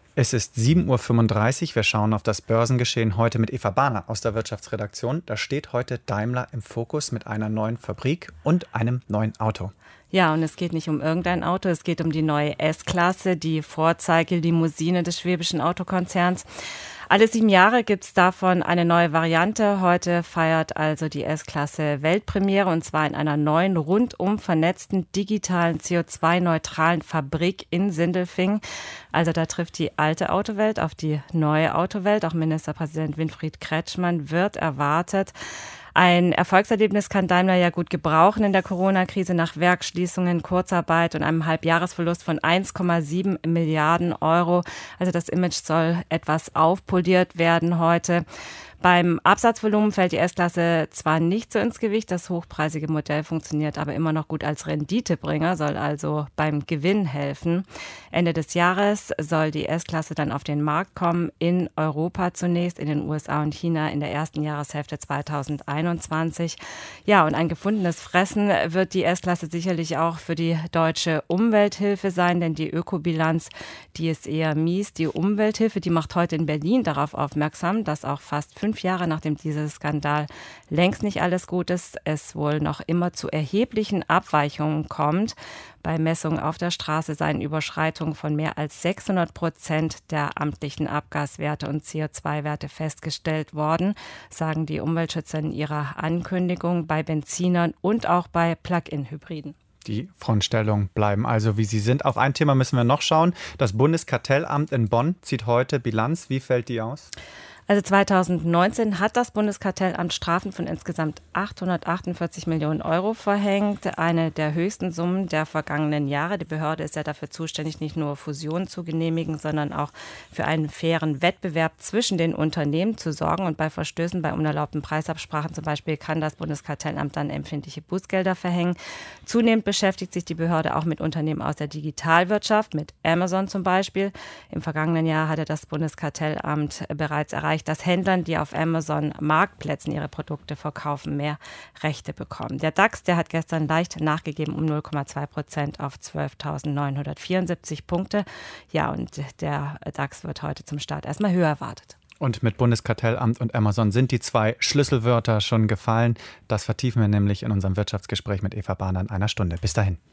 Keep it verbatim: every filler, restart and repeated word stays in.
Es ist sieben Uhr fünfunddreißig. Wir schauen auf das Börsengeschehen heute mit Eva Bahner aus der Wirtschaftsredaktion. Da steht heute Daimler im Fokus mit einer neuen Fabrik und einem neuen Auto. Ja, und es geht nicht um irgendein Auto, es geht um die neue S-Klasse, die Vorzeige-Limousine des schwäbischen Autokonzerns. Alle sieben Jahre gibt es davon eine neue Variante. Heute feiert also die S-Klasse Weltpremiere, und zwar in einer neuen, rundum vernetzten, digitalen, C O zwei neutralen Fabrik in Sindelfingen. Also da trifft die alte Autowelt auf die neue Autowelt. Auch Ministerpräsident Winfried Kretschmann wird erwartet. Ein Erfolgserlebnis kann Daimler ja gut gebrauchen in der Corona-Krise nach Werksschließungen, Kurzarbeit und einem Halbjahresverlust von eins Komma sieben Milliarden Euro. Also das Image soll etwas aufpoliert werden heute. Beim Absatzvolumen fällt die S-Klasse zwar nicht so ins Gewicht, das hochpreisige Modell funktioniert aber immer noch gut als Renditebringer, soll also beim Gewinn helfen. Ende des Jahres soll die S-Klasse dann auf den Markt kommen, in Europa zunächst, in den U S A und China in der ersten Jahreshälfte zweitausendeinundzwanzig. Ja, und ein gefundenes Fressen wird die S-Klasse sicherlich auch für die deutsche Umwelthilfe sein, denn die Ökobilanz, die ist eher mies. Die Umwelthilfe, die macht heute in Berlin darauf aufmerksam, dass auch fast fünf Fünf Jahre nach dem Dieselskandal längst nicht alles gut ist, es wohl noch immer zu erheblichen Abweichungen kommt. Bei Messungen auf der Straße seien Überschreitungen von mehr als sechshundert Prozent der amtlichen Abgaswerte und C O zwei Werte festgestellt worden, sagen die Umweltschützer in ihrer Ankündigung, bei Benzinern und auch bei Plug-in-Hybriden. Die Frontstellungen bleiben also, wie sie sind. Auf ein Thema müssen wir noch schauen. Das Bundeskartellamt in Bonn zieht heute Bilanz. Wie fällt die aus? Also zweitausendneunzehn hat das Bundeskartellamt Strafen von insgesamt achthundertachtundvierzig Millionen Euro verhängt, eine der höchsten Summen der vergangenen Jahre. Die Behörde ist ja dafür zuständig, nicht nur Fusionen zu genehmigen, sondern auch für einen fairen Wettbewerb zwischen den Unternehmen zu sorgen. Und bei Verstößen bei unerlaubten Preisabsprachen zum Beispiel kann das Bundeskartellamt dann empfindliche Bußgelder verhängen. Zunehmend beschäftigt sich die Behörde auch mit Unternehmen aus der Digitalwirtschaft, mit Amazon zum Beispiel. Im vergangenen Jahr hatte das Bundeskartellamt bereits erreicht, dass Händlern, die auf Amazon-Marktplätzen ihre Produkte verkaufen, mehr Rechte bekommen. Der DAX, der hat gestern leicht nachgegeben um null Komma zwei Prozent auf zwölftausendneunhundertvierundsiebzig Punkte. Ja, und der DAX wird heute zum Start erstmal höher erwartet. Und mit Bundeskartellamt und Amazon sind die zwei Schlüsselwörter schon gefallen. Das vertiefen wir nämlich in unserem Wirtschaftsgespräch mit Eva Bahner in einer Stunde. Bis dahin.